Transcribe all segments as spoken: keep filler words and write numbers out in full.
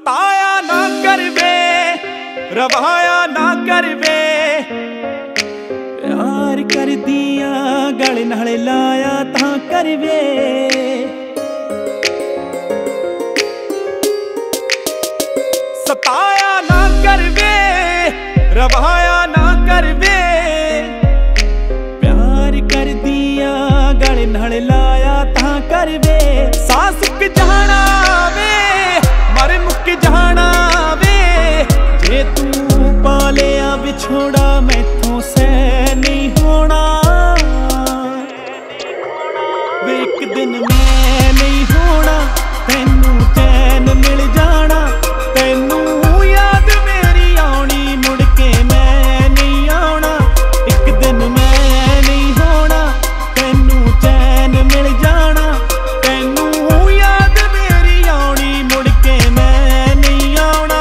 सताया ना कर वे, रवाया ना कर वे, प्यार कर दिया गल नाल लाया तां कर वे। सताया ना कर वे, रवाया ना कर वे, प्यार कर दिया गल नाल लाया तां कर वे। सांस मुक जाना वे, मर मुक जाना वे, जे तू पा लिया विछोड़ा मैथों सह नहीं होना वे। एक दिन मैं नहीं होना, तैनू चैन मिल जाना, तैनू याद मेरी आनी, मुड़ के मैं नहीं आना। एक दिन मैं नहीं होना, तैनू चैन मिल जाना, तैनू याद मेरी आनी, मुड़ के मैं नहीं आना।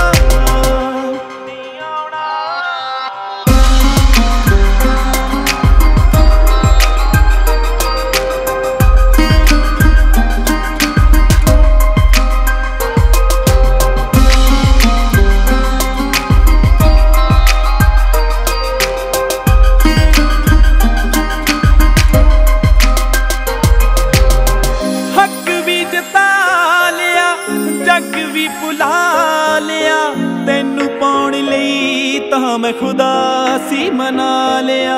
जग भी भुला लिया, तैनू पाउण लई तां मैं खुदा सी मना लिया।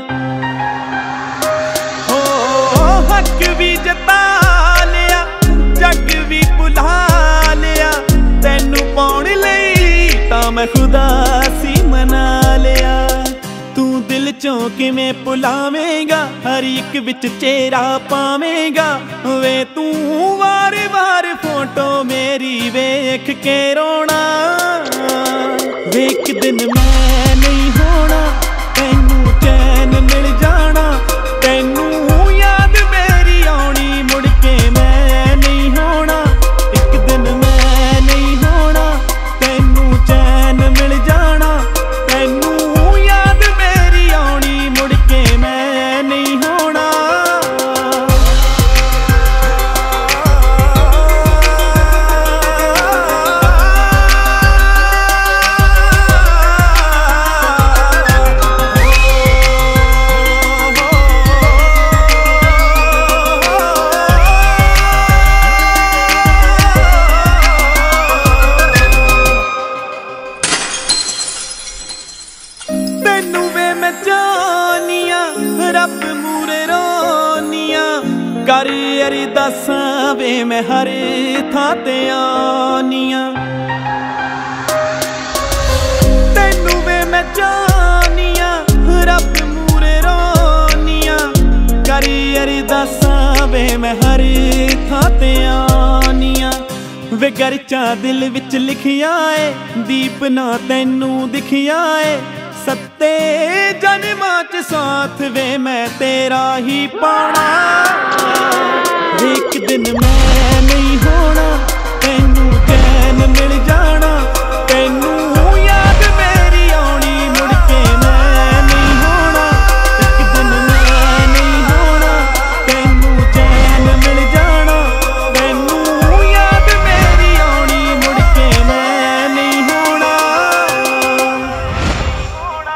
हो हक भी जता लिया, जग भी भुला लिया, तैनू पाउण लई तां मैं खुदा सी मना लिया। तू दिल चों किवें भुलावेंगा, हर एक विच चेहरा पावेंगा वे। तू वार वार फोटो मेरी वेख के रोना वे। एक दिन मैं नहीं होना, तैनू चैन मिल जाना, तैनू याद मेरी आनी, मुड़ के मैं नहीं होना। एक दिन मैं नहीं होना, तैनू चैन मिल जाना, तैनू याद मेरी आनी, मुड़ के मैं नहीं होना। तैनू वे मैं जानिया, रब मूरे रोनिया, कर अरदासां वे मैं हर थां ते आनिया। तैनू वे मैं जानिया, रब मूरे रोनिया, कर अरदासां वे मैं हर थां ते आनिया। वे गरचा दिल विच लिखिया है, दीप ना तैनू दिखिया है, सत्ते जन्मां च साथ वे मैं तेरा ही पाना। एक दिन मैं